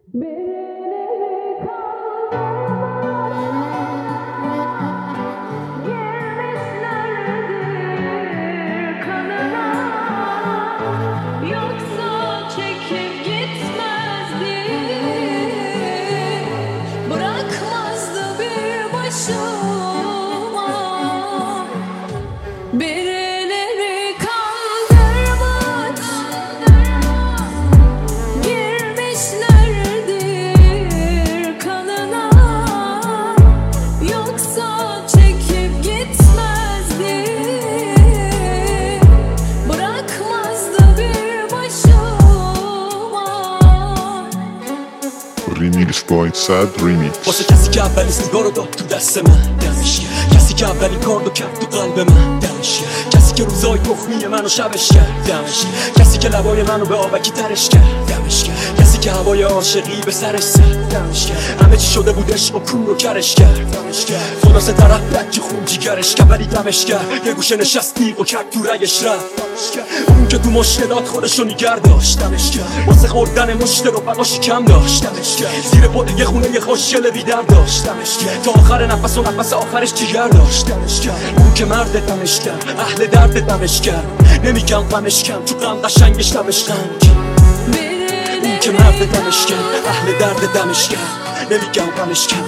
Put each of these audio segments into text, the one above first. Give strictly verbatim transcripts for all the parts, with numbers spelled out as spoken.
Remix Boy Sad Remix. واسه کسی که اولین سیگار رو داد تو دست من دمش گرم، کسی که اولین کار رو کرد تو قلب من دمش گرم، کسی که روزای تخمی منو شبش کرد دمش گرم، کسی که لبای منو به آبکی ترش کرد دمش گرم، کسی که هوای عاشقی به سرش زد دمش گرم، همه چی شده بود عشق و کور رو کرش کرد دمش گرم، خلاصه طرف لکی خون جیگرش کرد ولی دمش گرم، یه گوشه نشست تیغ و کرد تو رگش رفت دمش گرم، اون که تو مشکلات خودشو نگر داشت دمش گرم، واسه خوردن مشت رفقاش کم داشت دمش گرم، زیر پل یه خونه یه خوشگل بیدم داشت دمش گرم، تا آخر نفس و نفس آخرش جیگر داشت دمش گرم، اون که مرد دمش گرم، اهل درد دمش گرم، نمیگم غمش کم تو غم قشنگش دمش گرم، اون که مرد دمش گرم، اهل درد دمش گرم، نمیگم غمش کم.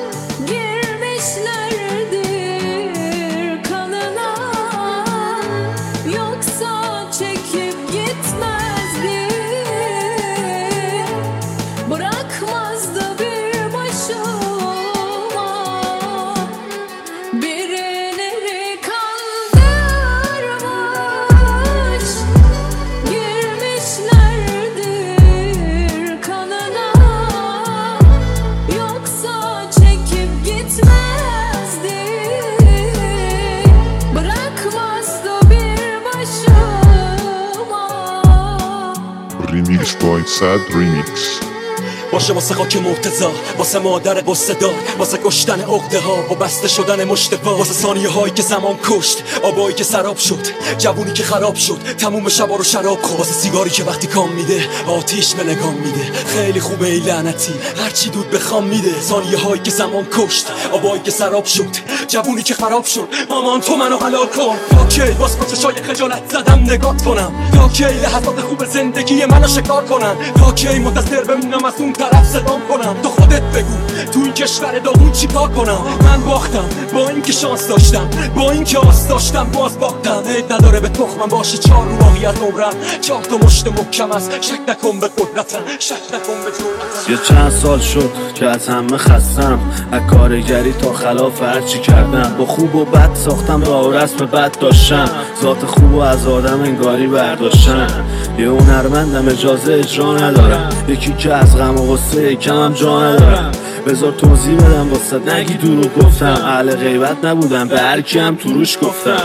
Remix Boy Sad Remix. باشه واسه خاک مرتضا، واسه مادر قصه دار، واسه کشتن عقده ها و بسته شدن مشت پا، واسه ثانیه هایی که زمان کشت، آبایی که سراب شد، جوونی که خراب شد، تموم شبا رو شراب خورد، واسه سیگاری که وقتی کام میده آتیش به نگام میده، خیلی خوبه ای لعنتی هرچی دود بخوام میده، ثانیه هایی که زمان کشت، آبایی که سراب شد، جوونی که خراب شد، مامان تو منو حلال کن، تا کی باز با چشای خجالت زدم نگات کنم، تا کی لحظات خوب زندگی منو شکار کنن، تا کی منتظر بمونم از اون طرف صدام کنم، تو خودت بگو تو این کشور داغون چی کار کنم، من باختم با اینکه شانس داشتم، با اینکه آس داشتم باز باختم، عیب نداره به تخمم باشه چار رو واقعیت عمرم، چهار تا مشت محکم است، شک نکن به قدرتم، شک نکن به جرأتم. یه چند سال شد که از همه خستم، از کارگری تا خلاف هرچی کردم، با خوب و بد ساختم راه و رسم بد داشتم، ذات خوب و از آدم انگاری برداشتم، یه هنرمندم اجازه اجرا ندارم، یکی که از غم و غصه کمم جا ندارم، بذار توضیح بدم واسه نگی دروغ گفتم، اهل غیبت نبودم به هر کیم تو روش گفتم،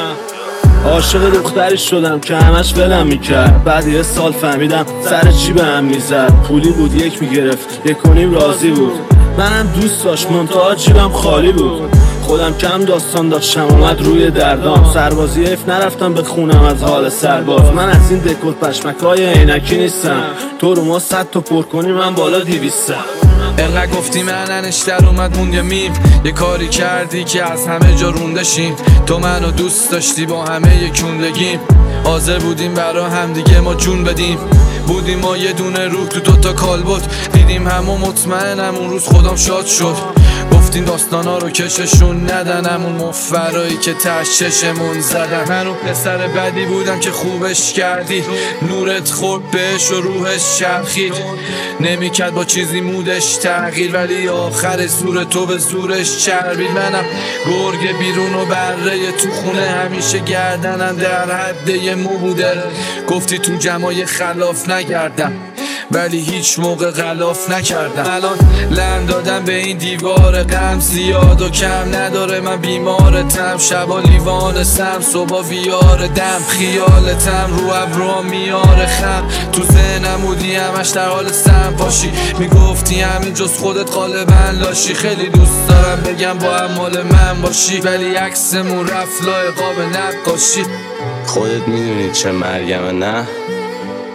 عاشق دختری شدم که همش ولم میکرد، بعد یه سال فهمیدم سر چی به هم میزد، پولی بود یک میگرفت یک و نیم راضی بود، منم دوست داشت منتها جیبم خالی بود، خودم کم داستان داشتم اومد روی دردام، سربازی اف نرفتم به خونم از حال سرباز، من از این دکور پشمکای عینکی نیستم، تو رو ما صد تا پر کنی من بالا دیویستم. انقدر گفتی من انشتر اومد موند یه میم، یه کاری کردی که از همه جا رونده شیم، تو منو دوست داشتی با همه یکونلگیم، حاضر بودیم برا هم دیگه ما جون بدیم، بودیم ما یه دونه روح تو دوتا کالبد، دیدیم همو مطمئنم اون روز خودم شاد شد، گفتیم داستانا رو کششون ندن، همون مفرایی که تششمون زدن، من اون پسر بدی بودم که خوبش کردی، نورت خورد بهش و روحش چرخید، نمیکرد با چیزی مودش تغییر، ولی آخر زور تو به زورش چربید، منم گرگ بیرون و بره تو خونه، همیشه گردنم در حد یه مو بوده، گفتی تو جمعای خلاف نگردم ولی هیچ موقع غلاف نکردم، الان لم دادم به این دیوار غم، زیاد و کم نداره من بیمارتم، شبا لیوان سم صبح ویار دم، خیالتم رو ابرو میاره خم، تو ذهنم بودی همش در حال سم پاشی، میگفتی همین جز خودت غالبا لاشی، خیلی دوست دارم بگم با هم مال من باشی، ولی عکسمون رفت لای قاب نقاشی. خودت میدونی چه مرگمه نه؟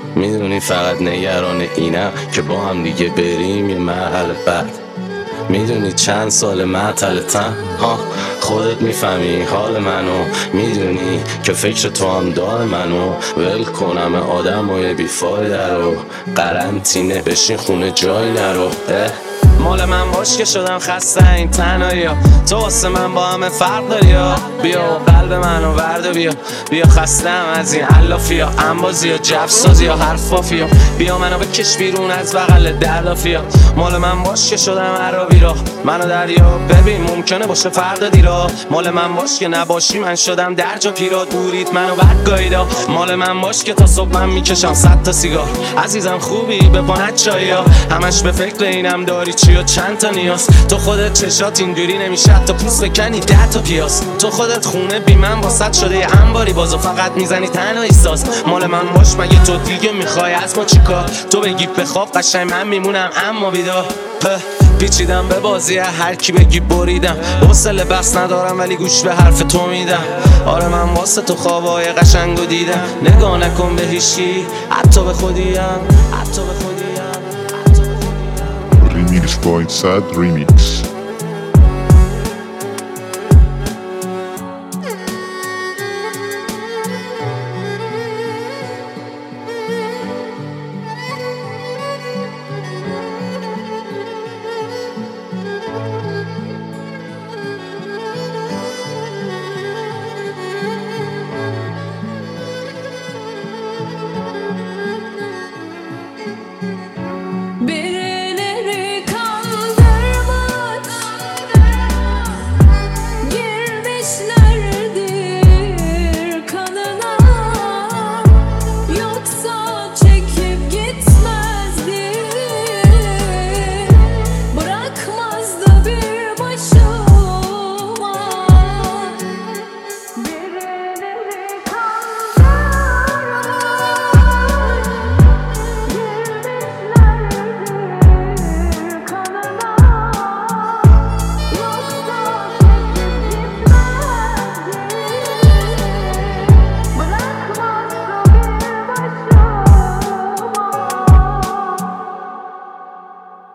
میدونی فقط نگران اینم که با هم دیگه بریم یه مرحله بعد. میدونی چند سال معطلتم ها، خودت میفهمی حال منو، میدونی که فکر تو هم دار منو. ول کنم آدم های بیفایده رو، قرنطینه بشین خونه جای نرو. مال من باش که شدم خسته این تنهایی ها، تو واسه من با همه فرق داری ها. بیا و قلب منو ورده بیا، بیا خستم از این علافی ها، انبازی ها، جفسازی ها، حرفافی ها. بیا منو بکش بیرون از بغل دردافی ها. مال من باش که شدم عربی را، منو دریا ببین ممکنه باشه فردا دیرا. مال من باش که نباشی من شدم در جا پیرات، بورید منو برگاییدا. مال من باش که تا صبح من میکشم صد تا سیگار. عزیزم خوبی به پانت چایی ها، همش به فکر اینم داری چی و چند تا نیاز. تو خودت چشات اینجوری نمیشه تا پوست بکنی ده تا پیاز. تو خودت خونه بی من واسط شده یه انباری، بازو فقط میزنی تنهایی ساز. مال من باش مگه تو دیگه میخوای از ما چیکار؟ تو بگی بخواب قشنگ من میمونم اما بیدار. پیچیدم به بازی هر کی بگی بریدم، حوصله بس ندارم ولی گوش به حرف تو میدم. آره من واسه تو خوابای قشنگو دیدم، نگاه نکن به هیچی حتی به خودیم، حتی به خودیم. Remix by Sad Remix.